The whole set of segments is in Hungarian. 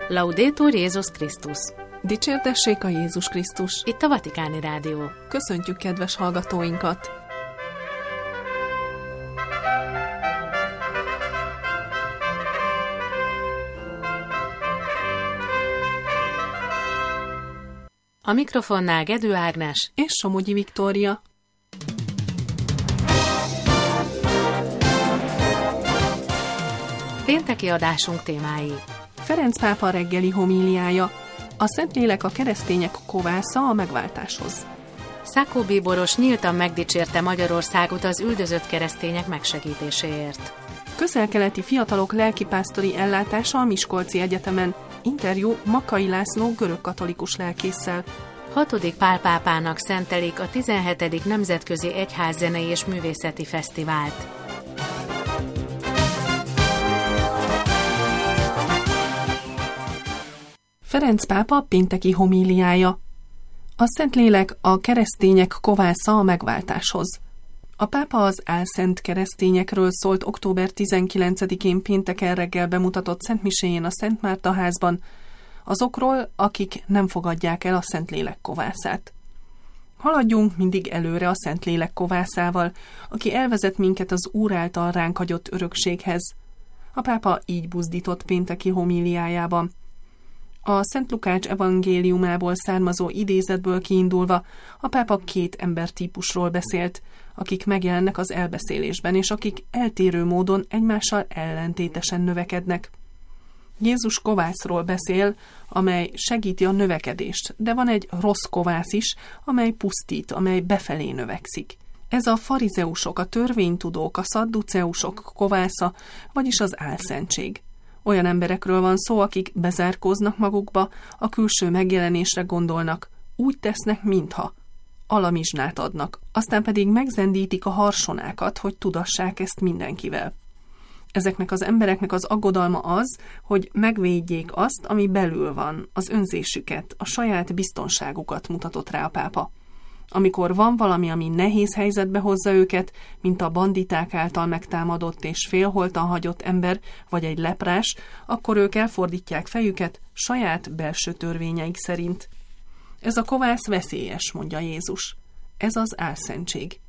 Laudetur Jézus Krisztus! Dicsértessék a Jézus Krisztus! Itt a Vatikáni Rádió. Köszöntjük kedves hallgatóinkat! A mikrofonnál Gedő Ágnes és Somogyi Viktória. Pénteki adásunk témái. Ferenc pápa reggeli homíliája. A Szentlélek a keresztények kovásza a megváltáshoz. Szákó bíboros nyíltan megdicsérte Magyarországot az üldözött keresztények megsegítéséért. Közel-keleti fiatalok lelkipásztori ellátása a Miskolci Egyetemen. Interjú Makkai László görögkatolikus lelkésszel. 6. Pál pápának szentelik a 17. Nemzetközi Egyházzenei és Művészeti Fesztivált. Ferenc pápa pénteki homíliája. A Szentlélek a keresztények kovásza a megváltáshoz. A pápa az álszent keresztényekről szólt október 19-én pénteken reggel bemutatott szentmiséjén a Szent Márta házban, azokról, akik nem fogadják el a Szentlélek kovászát. Haladjunk mindig előre a Szentlélek kovászával, aki elvezet minket az Úr által ránk hagyott örökséghez. A pápa így buzdított pénteki homíliájában. A Szent Lukács evangéliumából származó idézetből kiindulva a pápa 2 embertípusról beszélt, akik megjelennek az elbeszélésben, és akik eltérő módon egymással ellentétesen növekednek. Jézus kovászról beszél, amely segíti a növekedést, de van egy rossz kovász is, amely pusztít, amely befelé növekszik. Ez a farizeusok, a törvénytudók, a szadduceusok kovásza, vagyis az álszentség. Olyan emberekről van szó, akik bezárkóznak magukba, a külső megjelenésre gondolnak, úgy tesznek, mintha. Alamizsnát adnak, aztán pedig megzendítik a harsonákat, hogy tudassák ezt mindenkivel. Ezeknek az embereknek az aggodalma az, hogy megvédjék azt, ami belül van, az önzésüket, a saját biztonságukat mutatott rá a pápa. Amikor van valami, ami nehéz helyzetbe hozza őket, mint a banditák által megtámadott és félholtan hagyott ember, vagy egy leprás, akkor ők elfordítják fejüket saját belső törvényeik szerint. Ez a kovász veszélyes, mondja Jézus. Ez az álszentség.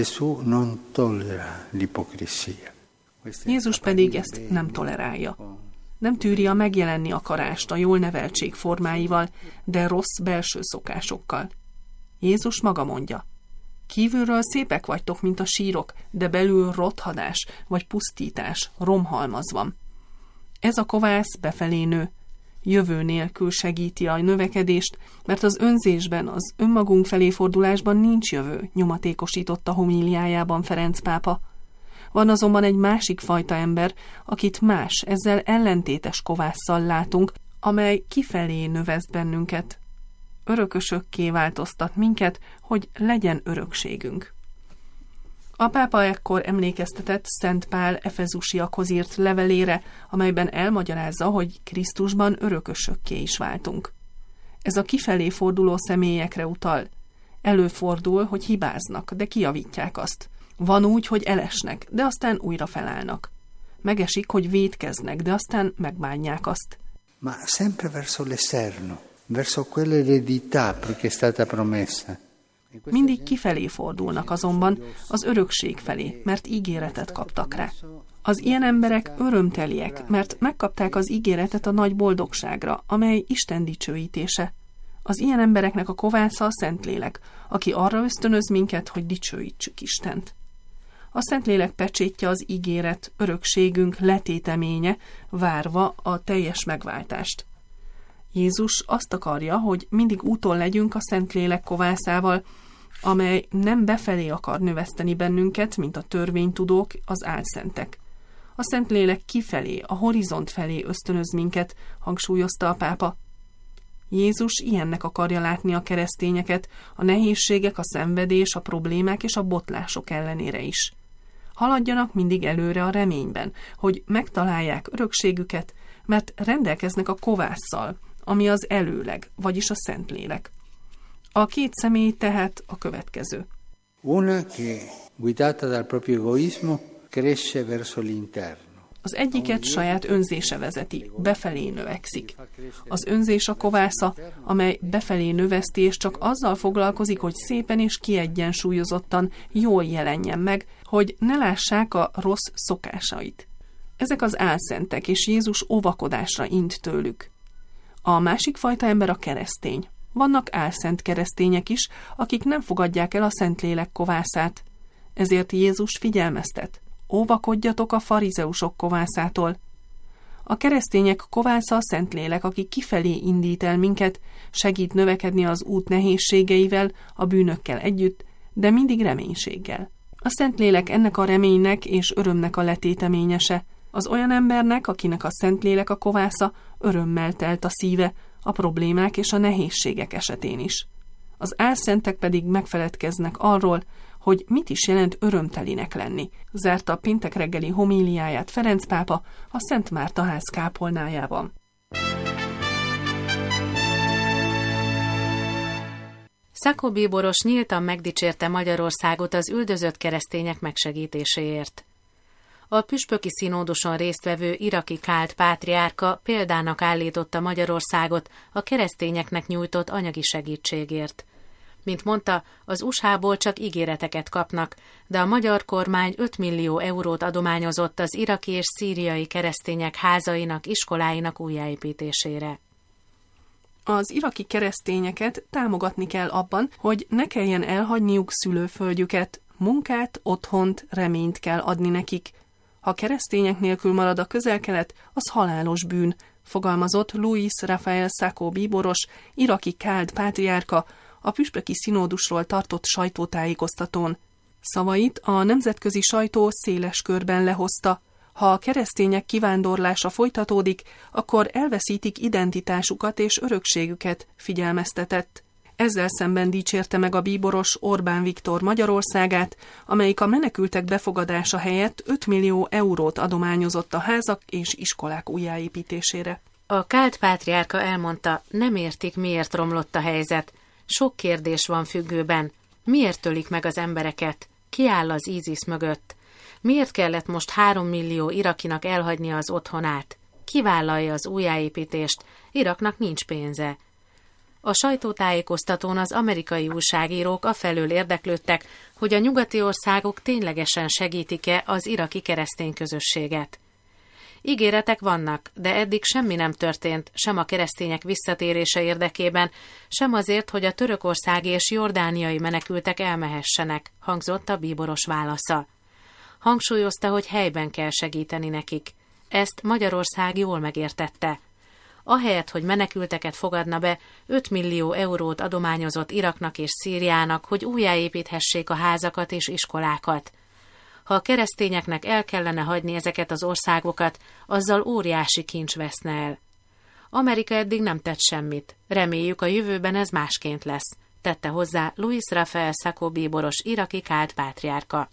Jézus pedig ezt nem tolerálja. Nem tűri a megjelenni akarást a jól neveltség formáival, de rossz belső szokásokkal. Jézus maga mondja, kívülről szépek vagytok, mint a sírok, de belül rothadás vagy pusztítás, romhalmaz van. Ez a kovász befelé nő, jövő nélkül segíti a növekedést, mert az önzésben, az önmagunk felé fordulásban nincs jövő, nyomatékosította homíliájában Ferenc pápa. Van azonban egy másik fajta ember, akit más, ezzel ellentétes kovásszal látunk, amely kifelé növeszt bennünket. Örökösökké változtat minket, hogy legyen örökségünk. A pápa ekkor emlékeztetett Szent Pál efezusiakhoz írt levelére, amelyben elmagyarázza, hogy Krisztusban örökösökké is váltunk. Ez a kifelé forduló személyekre utal. Előfordul, hogy hibáznak, de kijavítják azt. Van úgy, hogy elesnek, de aztán újra felállnak. Megesik, hogy vétkeznek, de aztán megbánják azt. Ma sempre verso l'esterno. Verso quell'eredità che è stata promessa. Mindig kifelé fordulnak azonban, az örökség felé, mert ígéretet kaptak rá. Az ilyen emberek örömteliek, mert megkapták az ígéretet a nagy boldogságra, amely Isten dicsőítése. Az ilyen embereknek a kovásza a Szentlélek, aki arra ösztönöz minket, hogy dicsőítsük Istent. A Szentlélek pecsétje az ígéret, örökségünk letéteménye, várva a teljes megváltást. Jézus azt akarja, hogy mindig úton legyünk a Szentlélek kovászával, amely nem befelé akar növeszteni bennünket, mint a törvénytudók, az álszentek. A Szentlélek kifelé, a horizont felé ösztönöz minket, hangsúlyozta a pápa. Jézus ilyennek akarja látni a keresztényeket, a nehézségek, a szenvedés, a problémák és a botlások ellenére is. Haladjanak mindig előre a reményben, hogy megtalálják örökségüket, mert rendelkeznek a kovásszal, ami az előleg, vagyis a Szentlélek. A 2 személy tehát a következő. Una che guidata dal proprio egoismo cresce verso l'interno. Az egyiket saját önzése vezeti, befelé növekszik. Az önzés a kovásza, amely befelé növeszti, és csak azzal foglalkozik, hogy szépen és kiegyensúlyozottan jól jelenjen meg, hogy ne lássák a rossz szokásait. Ezek az álszentek, és Jézus óvakodásra int tőlük. A másik fajta ember a keresztény. Vannak álszent keresztények is, akik nem fogadják el a Szentlélek kovászát. Ezért Jézus figyelmeztet. Óvakodjatok a farizeusok kovászától. A keresztények kovásza a Szentlélek, aki kifelé indít el minket, segít növekedni az út nehézségeivel, a bűnökkel együtt, de mindig reménységgel. A Szentlélek ennek a reménynek és örömnek a letéteményese. Az olyan embernek, akinek a Szentlélek a kovásza, örömmel telt a szíve, a problémák és a nehézségek esetén is. Az álszentek pedig megfeledkeznek arról, hogy mit is jelent örömtelinek lenni, zárta a péntek reggeli homíliáját Ferenc pápa a Szent Márta ház kápolnájában. Sacco bíboros nyíltan megdicsérte Magyarországot az üldözött keresztények megsegítéséért. A püspöki színóduson résztvevő iraki kált pátriárka példának állította Magyarországot a keresztényeknek nyújtott anyagi segítségért. Mint mondta, az USA-ból csak ígéreteket kapnak, de a magyar kormány 5 millió eurót adományozott az iraki és szíriai keresztények házainak, iskoláinak újjáépítésére. Az iraki keresztényeket támogatni kell abban, hogy ne kelljen elhagyniuk szülőföldjüket, munkát, otthont, reményt kell adni nekik. Ha keresztények nélkül marad a Közel-Kelet, az halálos bűn, fogalmazott Luis Rafael Sacco bíboros, iraki káld pátriárka, a püspöki színódusról tartott sajtótájékoztatón. Szavait a nemzetközi sajtó széles körben lehozta. Ha a keresztények kivándorlása folytatódik, akkor elveszítik identitásukat és örökségüket, figyelmeztetett. Ezzel szemben dicsérte meg a bíboros Orbán Viktor Magyarországát, amelyik a menekültek befogadása helyett 5 millió eurót adományozott a házak és iskolák újjáépítésére. A kált pátriárka elmondta, nem értik, miért romlott a helyzet. Sok kérdés van függőben. Miért tölik meg az embereket? Ki áll az ISIS mögött? Miért kellett most 3 millió irakinak elhagynia az otthonát? Ki vállalja az újjáépítést? Iraknak nincs pénze. A sajtótájékoztatón az amerikai újságírók afelől érdeklődtek, hogy a nyugati országok ténylegesen segítik-e az iraki keresztény közösséget. Ígéretek vannak, de eddig semmi nem történt, sem a keresztények visszatérése érdekében, sem azért, hogy a törökországi és jordániai menekültek elmehessenek, hangzott a bíboros válasza. Hangsúlyozta, hogy helyben kell segíteni nekik. Ezt Magyarország jól megértette. Ahelyett, hogy menekülteket fogadna be, 5 millió eurót adományozott Iraknak és Szíriának, hogy újjáépíthessék a házakat és iskolákat. Ha a keresztényeknek el kellene hagyni ezeket az országokat, azzal óriási kincs veszne el. Amerika eddig nem tett semmit. Reméljük, a jövőben ez másként lesz, tette hozzá Luis Rafael Sacco bíboros iraki kált pátriárka.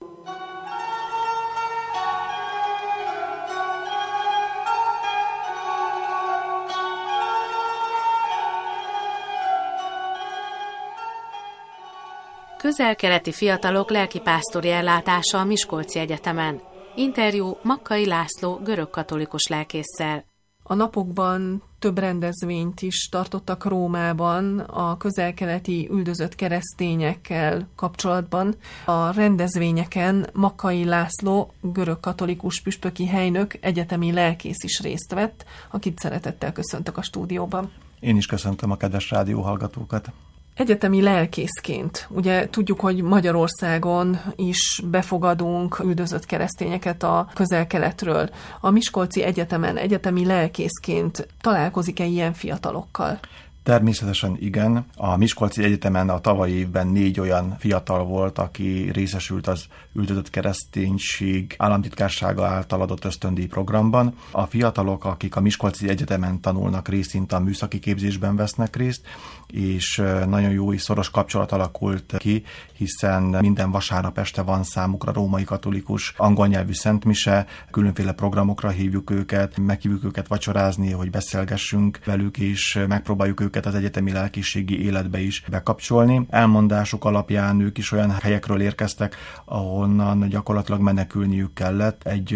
Közel-keleti fiatalok lelkipásztori ellátása a Miskolci Egyetemen. Interjú Makkai László görögkatolikus lelkésszel. A napokban több rendezvényt is tartottak Rómában a közel-keleti üldözött keresztényekkel kapcsolatban. A rendezvényeken Makkai László görögkatolikus püspöki helynök, egyetemi lelkész is részt vett, akit szeretettel köszöntök a stúdióban. Én is köszöntöm a kedves rádióhallgatókat. Egyetemi lelkészként, ugye tudjuk, hogy Magyarországon is befogadunk üldözött keresztényeket a Közel-Keletről. A Miskolci Egyetemen egyetemi lelkészként találkozik-e ilyen fiatalokkal? Természetesen igen. A Miskolci Egyetemen a tavalyi évben 4 olyan fiatal volt, aki részesült az üldözött kereszténység államtitkársága által adott ösztöndíj programban. A fiatalok, akik a Miskolci Egyetemen tanulnak, részint a műszaki képzésben vesznek részt, és nagyon jó és szoros kapcsolat alakult ki, hiszen minden vasárnap este van számukra római katolikus angol nyelvű szentmise, különféle programokra hívjuk őket, meghívjuk őket vacsorázni, hogy beszélgessünk velük, és megpróbáljuk őket az egyetemi lelkészségi életbe is bekapcsolni. Elmondásuk alapján ők is olyan helyekről érkeztek, ahonnan gyakorlatilag menekülniük kellett. Egy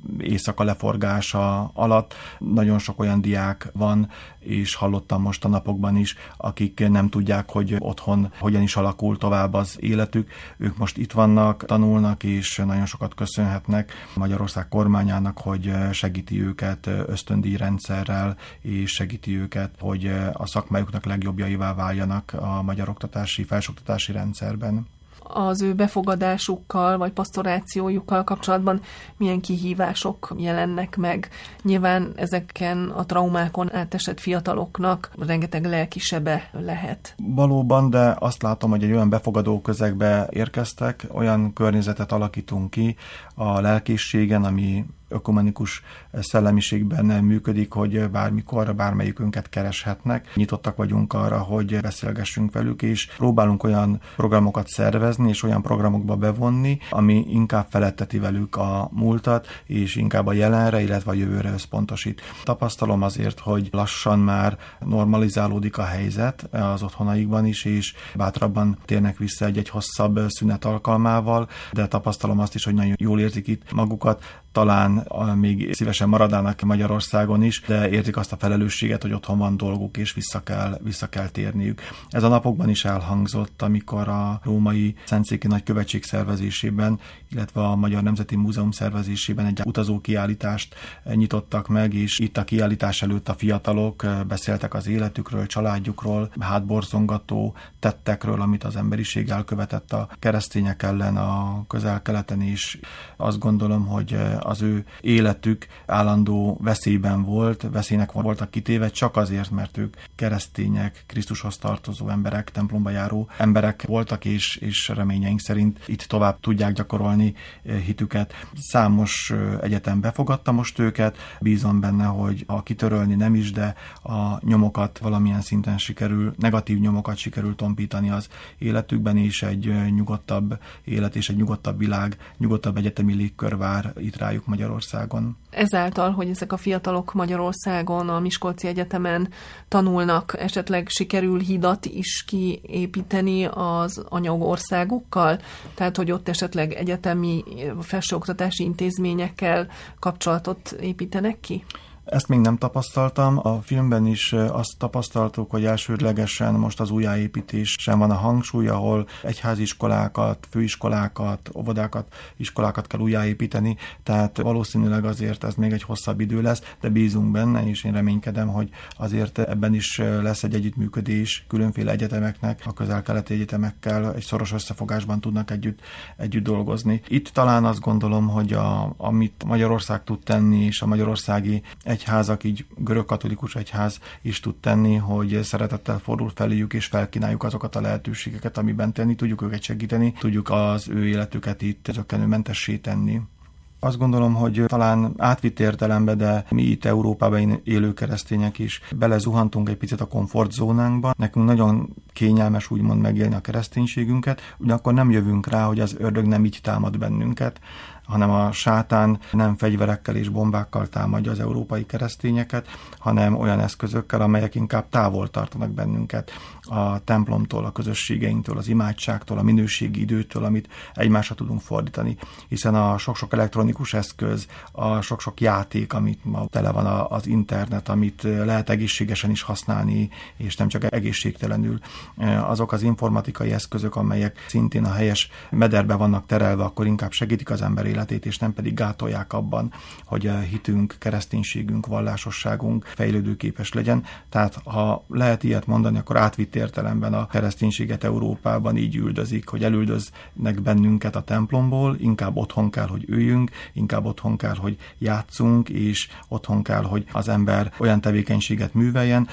éjszaka leforgása alatt. Nagyon sok olyan diák van, és hallottam most a napokban is, akik nem tudják, hogy otthon hogyan is alakul tovább az életük. Ők most itt vannak, tanulnak, és nagyon sokat köszönhetnek Magyarország kormányának, hogy segíti őket ösztöndíjrendszerrel, és segíti őket, hogy a szakmájuknak legjobbjaivá váljanak a magyar oktatási, felsőoktatási rendszerben. Az ő befogadásukkal, vagy pasztorációjukkal kapcsolatban milyen kihívások jelennek meg? Nyilván ezeken a traumákon átesett fiataloknak rengeteg lelkisebe lehet. Valóban, de azt látom, hogy egy olyan befogadó közegbe érkeztek, olyan környezetet alakítunk ki a lelkészségen, ami ökumenikus szellemiségben működik, hogy bármikor bármelyikünket kereshetnek. Nyitottak vagyunk arra, hogy beszélgessünk velük, és próbálunk olyan programokat szervezni, és olyan programokba bevonni, ami inkább feletteti velük a múltat, és inkább a jelenre, illetve a jövőre összpontosít. Tapasztalom azért, hogy lassan már normalizálódik a helyzet az otthonaikban is, és bátrabban térnek vissza egy hosszabb szünet alkalmával, de tapasztalom azt is, hogy nagyon jól érzik itt magukat, talán még szívesen maradnának Magyarországon is, de érzik azt a felelősséget, hogy otthon van dolguk, és vissza kell térniük. Ez a napokban is elhangzott, amikor a római Szentszéki Nagykövetség szervezésében, illetve a Magyar Nemzeti Múzeum szervezésében egy utazókiállítást nyitottak meg, és itt a kiállítás előtt a fiatalok beszéltek az életükről, családjukról, hátborzongató tettekről, amit az emberiség elkövetett a keresztények ellen a Közel-Keleten, és azt gondolom, hogy az ő életük állandó veszélyben volt, veszélynek voltak kitéve, csak azért, mert ők keresztények, Krisztushoz tartozó emberek, templomba járó emberek voltak, és reményeink szerint itt tovább tudják gyakorolni hitüket. Számos egyetem befogadta most őket, bízom benne, hogy ha kitörölni nem is, de a nyomokat valamilyen szinten sikerül, negatív nyomokat sikerül tompítani az életükben, és egy nyugodtabb élet és egy nyugodtabb világ, nyugodtabb egyetemi légkör vár itt rájuk Magyarországon. Ezáltal, hogy ezek a fiatalok Magyarországon, a Miskolci Egyetemen tanulnak, esetleg sikerül hidat is kiépíteni az anyagországukkal? Tehát, hogy ott esetleg egyetemi felsőoktatási intézményekkel kapcsolatot építenek ki? Ezt még nem tapasztaltam. A filmben is azt tapasztaltuk, hogy elsődlegesen most az újjáépítésen van a hangsúly, ahol egyháziskolákat, főiskolákat, óvodákat, iskolákat kell újjáépíteni, tehát valószínűleg azért ez még egy hosszabb idő lesz, de bízunk benne, és én reménykedem, hogy azért ebben is lesz egy együttműködés különféle egyetemeknek, a közel-keleti egyetemekkel egy szoros összefogásban tudnak együtt dolgozni. Itt talán azt gondolom, hogy amit Magyarország tud tenni, és a magyarországi egyházak, így görögkatolikus egyház is tud tenni, hogy szeretettel fordul feléjük, és felkínáljuk azokat a lehetőségeket, amiben tenni tudjuk őket segíteni, tudjuk az ő életüket itt zökkenőmentessé tenni. Azt gondolom, hogy talán átvitt értelemben, de mi itt Európában élő keresztények is belezuhantunk egy picit a komfortzónánkba. Nekünk nagyon kényelmes úgymond megélni a kereszténységünket, ugyanakkor nem jövünk rá, hogy az ördög nem így támad bennünket, hanem a sátán nem fegyverekkel és bombákkal támadja az európai keresztényeket, hanem olyan eszközökkel, amelyek inkább távol tartanak bennünket a templomtól, a közösségeinktől, az imádságtól, a minőségi időtől, amit egymásra tudunk fordítani. Hiszen a sok-sok elektronikus eszköz, a sok-sok játék, amit ma tele van az internet, amit lehet egészségesen is használni, és nem csak egészségtelenül, azok az informatikai eszközök, amelyek szintén a helyes mederbe vannak terelve, akkor inkább segítik az ember életét, és nem pedig gátolják abban, hogy a hitünk, kereszténységünk, vallásosságunk fejlődőképes legyen. Tehát ha lehet ilyet mondani, akkor átvitt értelemben a kereszténységet Európában így üldözik, hogy elüldöznek bennünket a templomból, inkább otthon kell, hogy üljünk, inkább otthon kell, hogy játszunk, és otthon kell, hogy az ember olyan tevékenységet műveljen,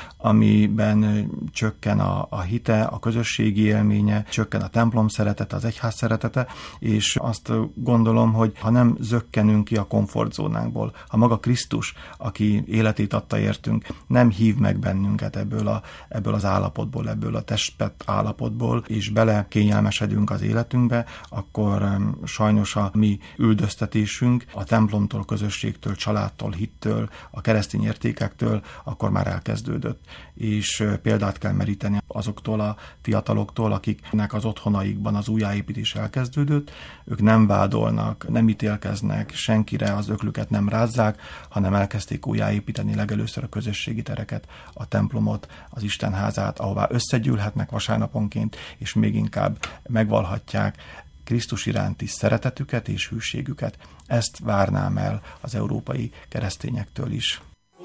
amiben csökken a hite, a közösségi élménye, csökken a templom szeretete, az egyház szeretete, és azt gondolom, hogy ha nem zökkenünk ki a komfortzónánkból, ha maga Krisztus, aki életét adta értünk, nem hív meg bennünket ebből az állapotból, ebből a testpet állapotból, és bele kényelmesedünk az életünkbe, akkor sajnos a mi üldöztetésünk a templomtól, közösségtől, családtól, hittől, a keresztény értékektől akkor már elkezdődött, és példát kell meríteni azoktól, azoktól a fiataloktól, akiknek az otthonaikban az újjáépítés elkezdődött. Ők nem vádolnak, nem ítélkeznek, senkire az öklüket nem rázzák, hanem elkezdték újjáépíteni legelőször a közösségi tereket, a templomot, az Istenházát, ahová összegyűlhetnek vasárnaponként, és még inkább megvalhatják Krisztus iránti szeretetüket és hűségüket. Ezt várnám el az európai keresztényektől is.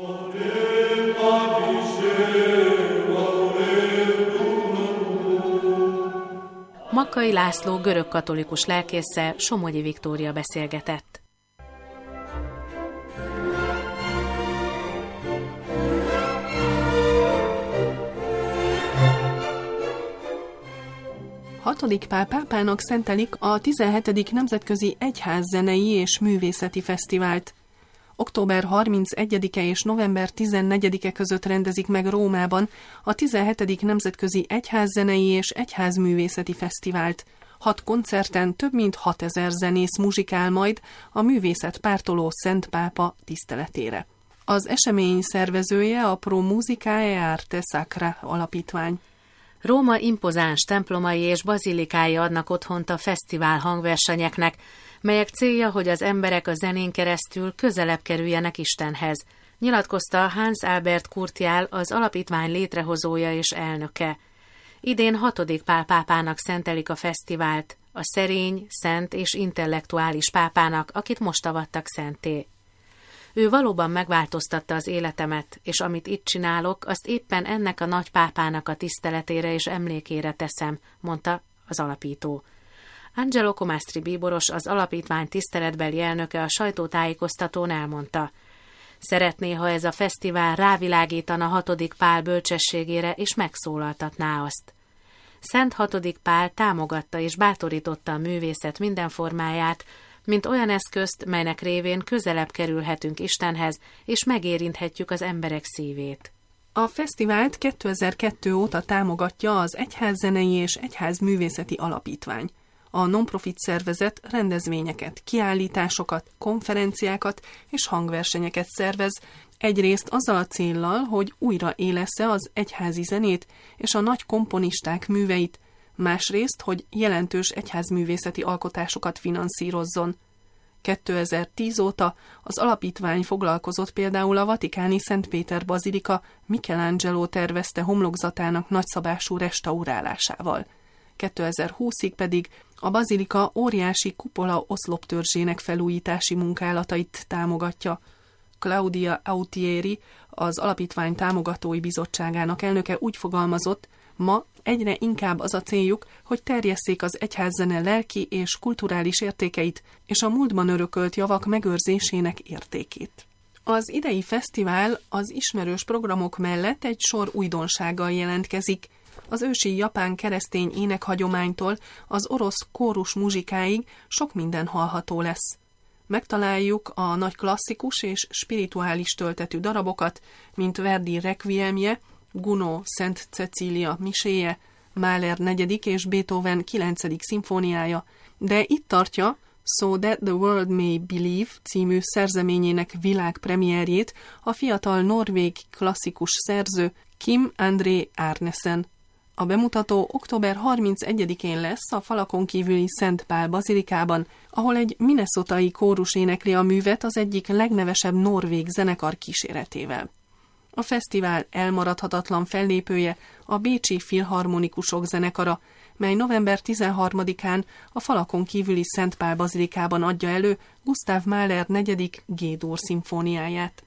Makkai László görögkatolikus lelkésszel Somogyi Viktória beszélgetett. Hatodik Pál pápának szentelik a 17. Nemzetközi Egyházzenei és Művészeti Fesztivált. Október 31-e és november 14-e között rendezik meg Rómában a 17. Nemzetközi Egyházzenei és Egyházművészeti Fesztivált. 6 koncerten több mint 6000 zenész muzsikál majd a művészet pártoló Szent Pápa tiszteletére. Az esemény szervezője a Pro Musicae Arte Sacra alapítvány. Róma impozáns templomai és bazilikái adnak otthont a fesztivál hangversenyeknek, melyek célja, hogy az emberek a zenén keresztül közelebb kerüljenek Istenhez, nyilatkozta Hans Albert Kurtiál, az alapítvány létrehozója és elnöke. Idén 6. Pál pápának szentelik a fesztivált, a szerény, szent és intellektuális pápának, akit most avattak szentté. Ő valóban megváltoztatta az életemet, és amit itt csinálok, azt éppen ennek a nagy pápának a tiszteletére és emlékére teszem, mondta az alapító. Angelo Comastri bíboros, az alapítvány tiszteletbeli elnöke a sajtótájékoztatón elmondta: szeretné, ha ez a fesztivál rávilágítana 6. Pál bölcsességére és megszólaltatná azt. Szent 6. Pál támogatta és bátorította a művészet minden formáját, mint olyan eszközt, melynek révén közelebb kerülhetünk Istenhez, és megérinthetjük az emberek szívét. A fesztivált 2002 óta támogatja az Egyházzenei és Egyházművészeti Alapítvány. A non-profit szervezet rendezvényeket, kiállításokat, konferenciákat és hangversenyeket szervez, egyrészt azzal a céllal, hogy újra élessze az egyházi zenét és a nagy komponisták műveit, másrészt, hogy jelentős egyházművészeti alkotásokat finanszírozzon. 2010 óta az alapítvány foglalkozott például a vatikáni Szent Péter bazilika Michelangelo tervezte homlokzatának nagyszabású restaurálásával. 2020-ig pedig a bazilika óriási kupola oszloptörzsének felújítási munkálatait támogatja. Claudia Autieri, az alapítvány támogatói bizottságának elnöke úgy fogalmazott, ma egyre inkább az a céljuk, hogy terjesszék az egyházzene lelki és kulturális értékeit és a múltban örökölt javak megőrzésének értékét. Az idei fesztivál az ismerős programok mellett egy sor újdonsággal jelentkezik. Az ősi japán keresztény énekhagyománytól az orosz kórus muzsikáig sok minden hallható lesz. Megtaláljuk a nagy klasszikus és spirituális töltetű darabokat, mint Verdi Requiemje, Gounod Szent Cecília miséje, Mahler 4. és Beethoven 9. szimfóniája, de itt tartja So That the World May Believe című szerzeményének világpremierjét a fiatal norvég klasszikus szerző Kim André Arnesen. A bemutató október 31-én lesz a falakon kívüli Szent Pál bazilikában, ahol egy minnesotai kórus énekli a művet az egyik legnevesebb norvég zenekar kíséretével. A fesztivál elmaradhatatlan fellépője a Bécsi Filharmonikusok zenekara, mely november 13-án a falakon kívüli Szent Pál bazilikában adja elő Gustav Mahler 4. G-dur szimfóniáját.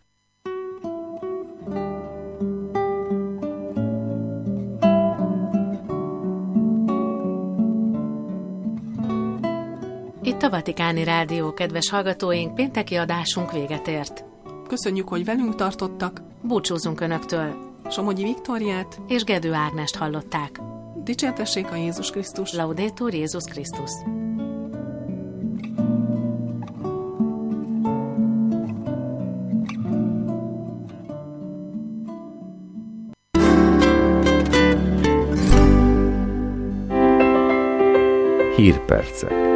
Itt a Vatikáni Rádió, kedves hallgatóink, pénteki adásunk véget ért. Köszönjük, hogy velünk tartottak. Búcsúzunk Önöktől. Somogyi Viktóriát és Gedő Ágnest hallották. Dicsértessék a Jézus Krisztus. Laudetur Jézus Krisztus. Hírpercek.